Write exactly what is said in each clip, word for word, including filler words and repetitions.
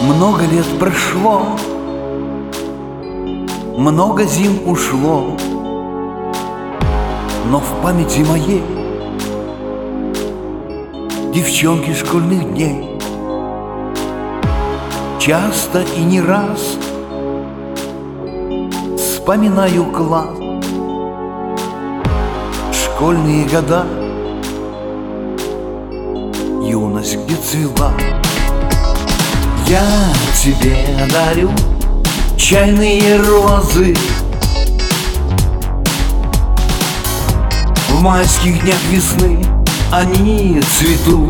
Много лет прошло, много зим ушло, но в памяти моей девчонки школьных дней часто и не раз вспоминаю класс, школьные года, юность, где цвела. Я тебе дарю чайные розы в майских днях весны, они цветут.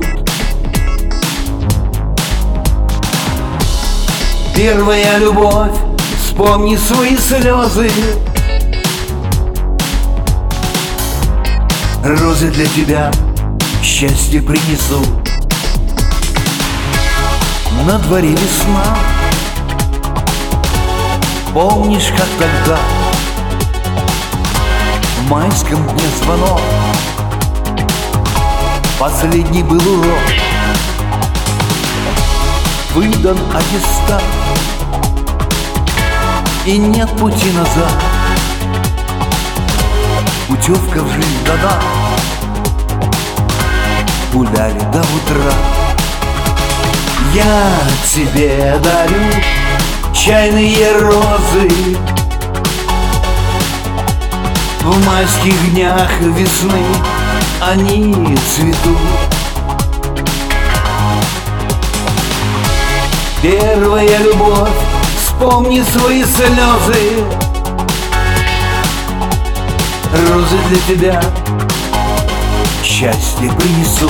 Первая любовь, вспомни свои слезы. Розы для тебя счастье принесут. На дворе весна, помнишь, как тогда в майском дне звонок, последний был урок, выдан аттестат, и нет пути назад. Путевка в жизнь дана, гуляли до утра. Я тебе дарю чайные розы в майских днях весны, они цветут. Первая любовь, вспомни свои слезы. Розы для тебя счастье принесут.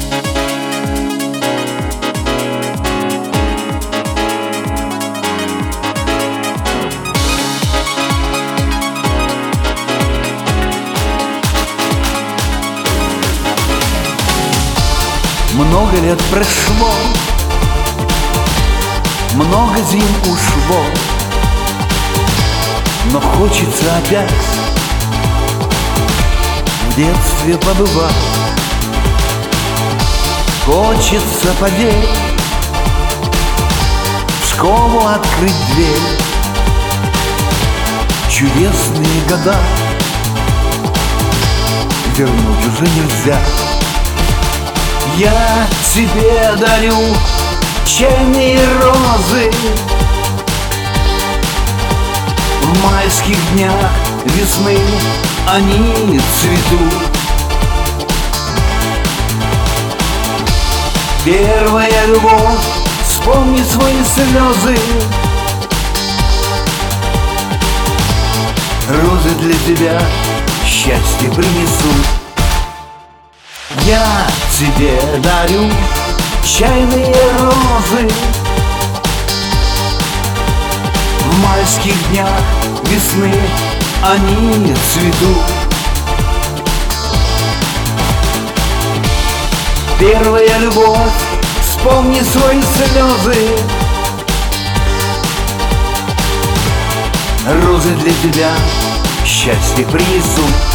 Много лет прошло, много зим ушло, но хочется опять в детстве побывать. Хочется подеть, в школу открыть дверь. Чудесные года вернуть уже нельзя. Я тебе дарю чайные розы в майских днях весны, они цветут. Первая любовь, вспомни свои слезы. Розы для тебя счастье принесут. Я тебе дарю чайные розы в майских днях весны, они цветут. Первая любовь, вспомни свои слезы. Розы для тебя счастье принесут.